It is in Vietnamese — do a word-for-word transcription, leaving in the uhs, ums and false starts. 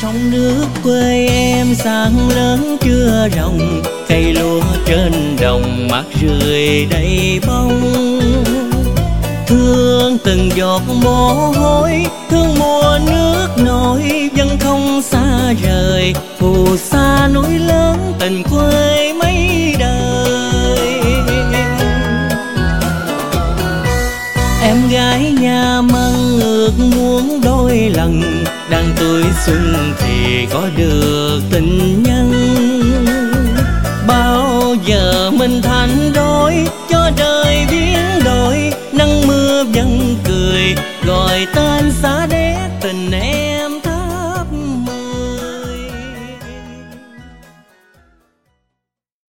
Sông nước quê em sáng lớn chưa rồng, cây lúa trên đồng mát rượi đầy bông. Thương từng giọt mồ hôi, thương mùa nước nổi, vẫn không xa rời. Phù sa núi lớn, tình quê mấy đời. Em gái nhà Măng ước muốn đôi lần, đang tuổi xuân thì có được tình nhân. Bao giờ mình thành đôi, cho đời biến đổi, nắng mưa vẫn cười, gọi tên xa đế tình em.